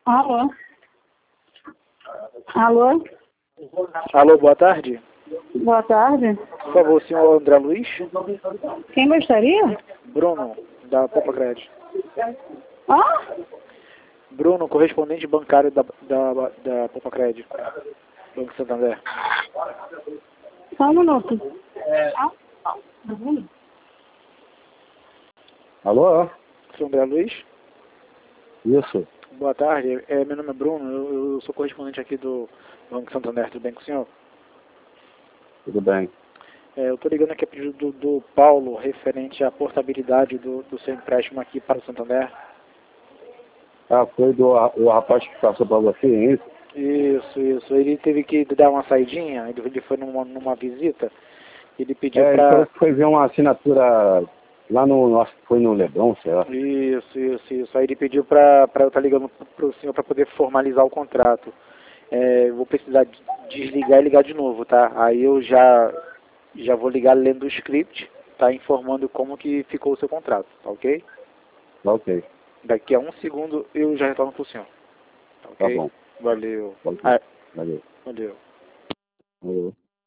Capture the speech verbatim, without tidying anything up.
Alô? Alô? Alô, boa tarde. Boa tarde. Por favor, senhor André Luiz? Quem gostaria? Bruno, da Popa Crédito. Ah? Bruno, correspondente bancário da, da, da Popa Crédito. Banco Santander. Só um minuto. Alô? Senhor André Luiz? Isso. Boa tarde. É, meu nome é Bruno, eu, eu sou correspondente aqui do Banco Santander. Tudo bem com o senhor? Tudo bem. É, eu estou ligando aqui a pedido do, do Paulo, referente à portabilidade do, do seu empréstimo aqui para o Santander. Ah, foi do o rapaz que passou para você, é isso? Isso, isso. Ele teve que dar uma saidinha, ele ele foi numa, numa visita, ele pediu É, ele para... falou que foi ver uma assinatura lá no, acho que foi no Leblon, sei lá. Isso, isso, isso. Aí ele pediu para eu estar ligando para o senhor para poder formalizar o contrato. É, eu vou precisar de- desligar e ligar de novo, tá? Aí eu já, já vou ligar lendo o script, tá? Informando como que ficou o seu contrato, tá ok? Tá ok. Daqui a um segundo eu já retorno para o senhor, tá Tá ok? bom. Valeu. Tá ok. Ah, Valeu. valeu. Valeu.